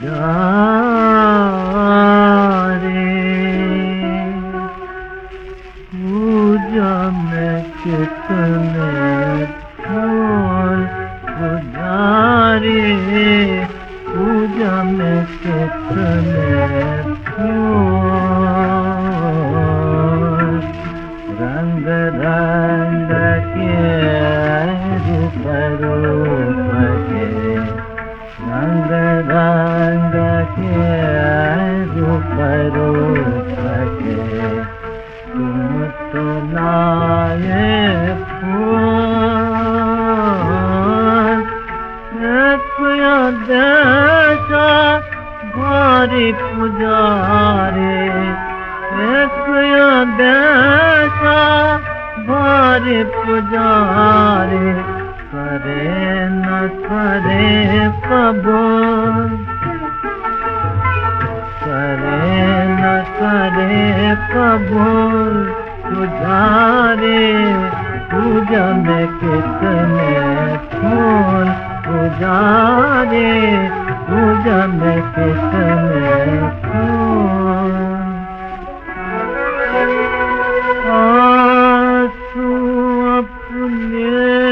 पुजारे पूजा में कितने फूल पुजारे पूजा में कितने फूल रंग रंग के रूप रूप के रंग रंग के रूप रूप के तुम तो लाए फूल एक देशा भारी पुजारे एक देशा भारी पुजारे करे न करे कबूल करे न करे कबूल पुजारे पूजा में कितने फूल पुजारे पूजा में कितने फूल आंसू अपने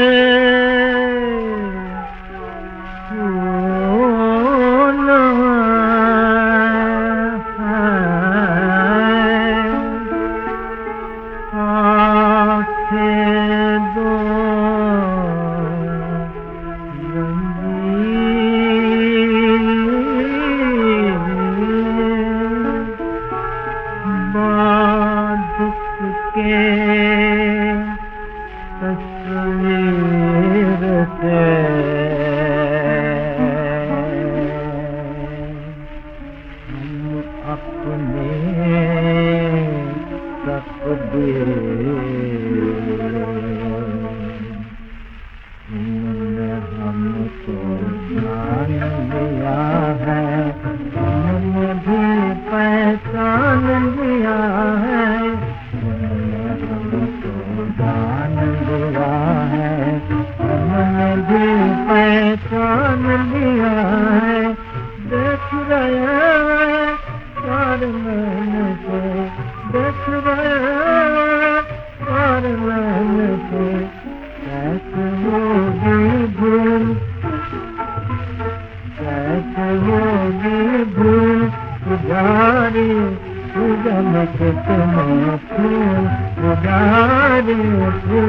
तस्वीर से हम अपने तकदीर तुमने हमको जान लिया है तुमने भी पहचान लिया है तुमने हमको जान लिया है तुमने भी पहचान लिया है देख रहे हैं चार महीने से देख रहे हैं चार महीने से कैसे होगी भूल कैसे होगी भूल पुजारी पूजा में कितने फूल पुजारी